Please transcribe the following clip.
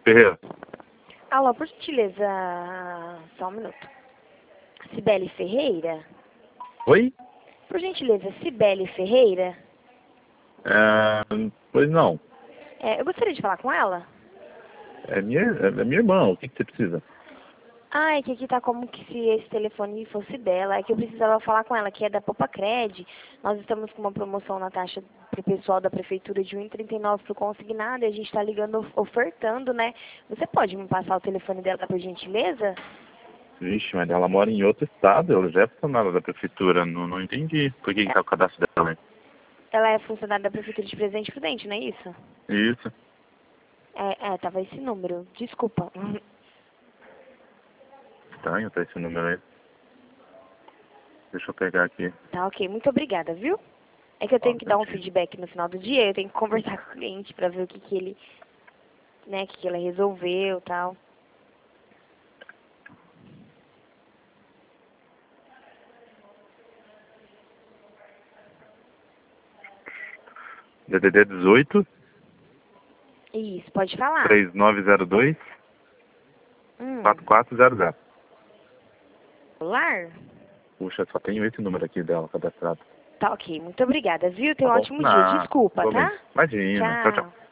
Ferreira. Alô, por gentileza, só um minuto. Cibele Ferreira? Oi? Por gentileza, Cibele Ferreira? Pois não. Eu gostaria de falar com ela. É minha irmã. O que você precisa? Ah, é que aqui tá como que se esse telefone fosse dela. É que eu precisava falar com ela, que é da Popacred. Nós estamos com uma promoção na taxa pro pessoal da prefeitura de 1,39 pro consignado e a gente tá ligando, ofertando, né? Você pode me passar o telefone dela, por gentileza? Vixe, mas ela mora em outro estado. Ela já é funcionária da prefeitura. Não entendi. Por que tá o cadastro dela, hein? Ela é funcionária da prefeitura de Presidente Prudente, não é isso? Isso. Tava esse número. Desculpa. Estranho tá esse número aí. Deixa eu pegar aqui. Tá, ok. Muito obrigada, viu? É que eu tenho que dar um feedback no final do dia, eu tenho que conversar com o cliente pra ver o que ele, né, o que ela resolveu e tal. DDD 18 Isso, pode falar. 3902 4400. Celular? Puxa, só tenho esse número aqui dela cadastrado. Tá, ok. Muito obrigada, viu? Tá Tenha um bom? ótimo dia. Não, Desculpa, igualmente. tá? Imagina. Tchau, tchau. Tchau.